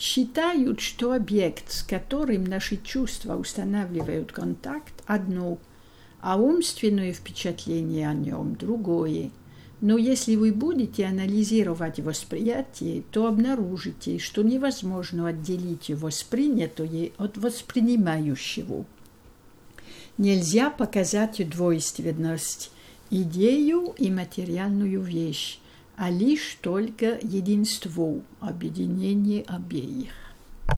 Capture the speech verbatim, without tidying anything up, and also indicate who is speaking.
Speaker 1: считают, что объект, с которым наши чувства устанавливают контакт, одно, а умственное впечатление о нем другое. Но если вы будете анализировать восприятие, то обнаружите, что невозможно отделить воспринятое от воспринимающего. Нельзя показать двойственность, идею и материальную вещь, а лишь только единство, объединение обеих.